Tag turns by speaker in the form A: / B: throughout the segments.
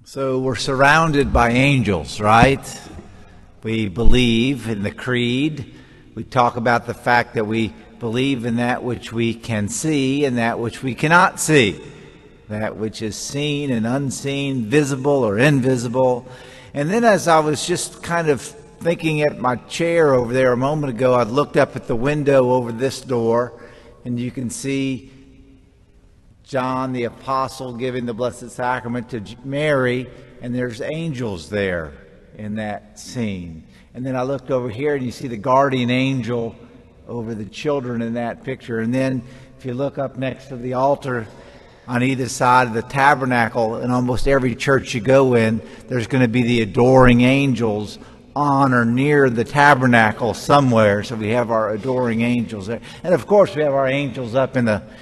A: So we're surrounded by angels, right? We believe in the creed. We talk about the fact that we believe in that which we can see and that which we cannot see. That which is seen and unseen, visible or invisible. And then as I was just kind of thinking at my chair over there a moment ago, I looked up at the window over this door, and you can see John the Apostle giving the Blessed Sacrament to Mary, and there's angels there in that scene. And then I looked over here, and you see the guardian angel over the children in that picture. And then if you look up next to the altar on either side of the tabernacle, in almost every church you go in, there's going to be the adoring angels on or near the tabernacle somewhere. So we have our adoring angels there. And of course we have our angels up in the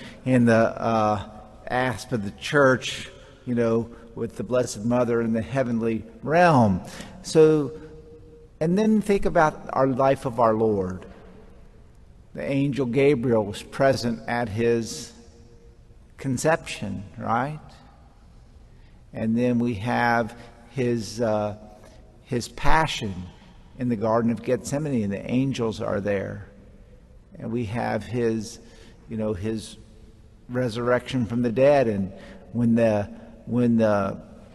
A: asp of the church, with the Blessed Mother in the heavenly realm. So, and then think about our life of our Lord. The angel Gabriel was present at his conception, right? And then we have his passion in the Garden of Gethsemane, and the angels are there. And we have his resurrection from the dead, and when the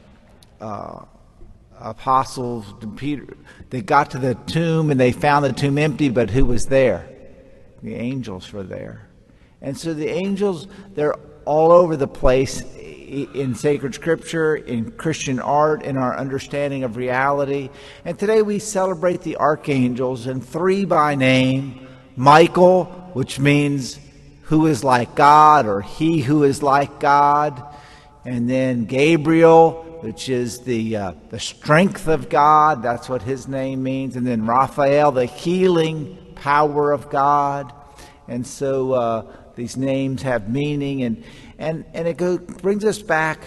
A: apostles, Peter, they got to the tomb and they found the tomb empty, but who was there? The angels were there. And so the angels, they're all over the place in sacred scripture, in Christian art, in our understanding of reality. And today we celebrate the archangels, and three by name: Michael, which means who is like God, or he who is like God. And then Gabriel, which is the strength of God. That's what his name means. And then Raphael, the healing power of God. And so these names have meaning, and it brings us back,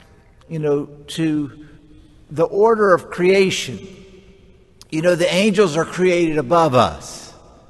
A: to the order of creation. The angels are created above us.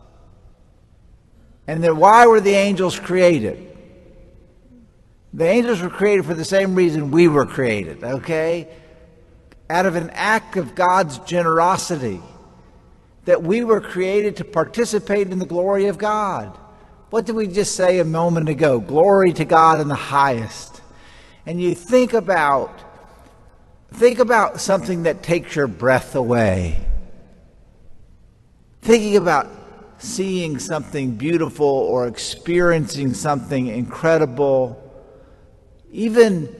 A: And then why were the angels created? The angels were created for the same reason we were created, okay? Out of an act of God's generosity, that we were created to participate in the glory of God. What did we just say a moment ago? Glory to God in the highest. And you think about something that takes your breath away. Thinking about seeing something beautiful or experiencing something incredible. Even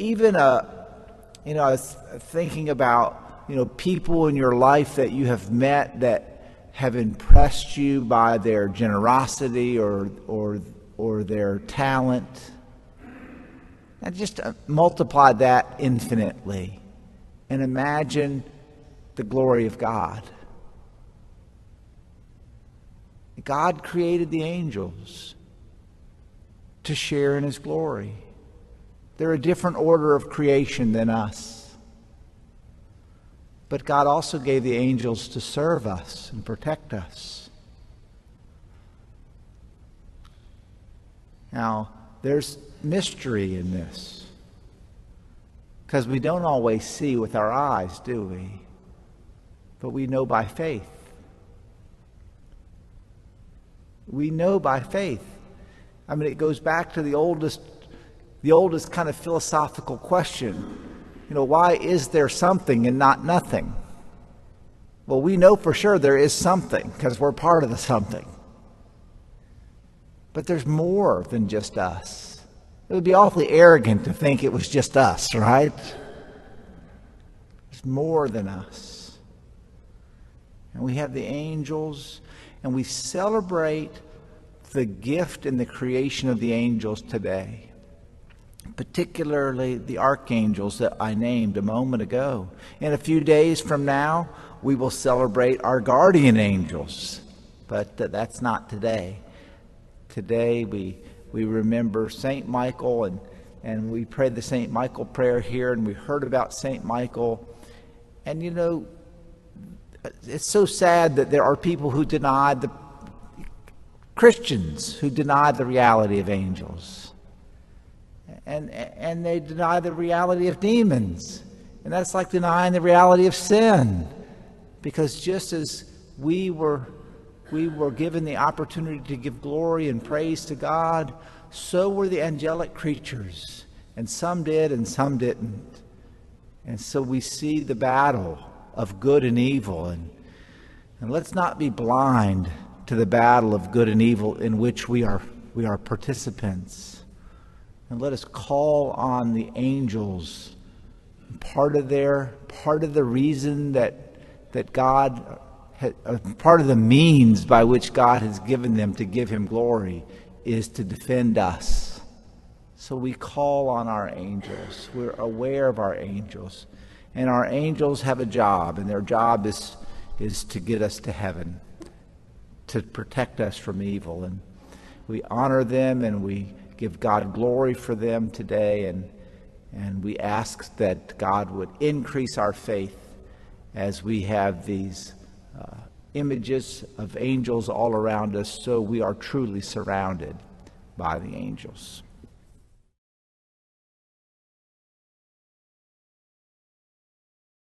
A: I was thinking about, people in your life that you have met that have impressed you by their generosity or their talent. And just multiply that infinitely and imagine the glory of God. God created the angels to share in his glory. They're a different order of creation than us. But God also gave the angels to serve us and protect us. Now, there's mystery in this, because we don't always see with our eyes, do we? But we know by faith. We know by faith. I mean, it goes back to the oldest kind of philosophical question. Why is there something and not nothing? Well, we know for sure there is something because we're part of the something. But there's more than just us. It would be awfully arrogant to think it was just us, right? There's more than us. And we have the angels, and we celebrate the gift and the creation of the angels today. Particularly the archangels that I named a moment ago. In a few days from now, we will celebrate our guardian angels, but that's not today. Today we remember St. Michael, and we prayed the St. Michael prayer here, and we heard about St. Michael. And it's so sad that there are people who deny Christians who deny the reality of angels. And they deny the reality of demons And that's like denying the reality of sin. Because just as we were given the opportunity to give glory and praise to God, so were the angelic creatures. And some did and some didn't. And so we see the battle of good and evil. And let's not be blind to the battle of good and evil in which we are participants. And let us call on the angels. Part of the reason that God part of the means by which God has given them to give him glory is to defend us. So we call on our angels. We're aware of our angels. And our angels have a job, and their job is to get us to heaven, to protect us from evil. And we honor them, and we give God glory for them today, and we ask that God would increase our faith as we have these images of angels all around us, so we are truly surrounded by the angels.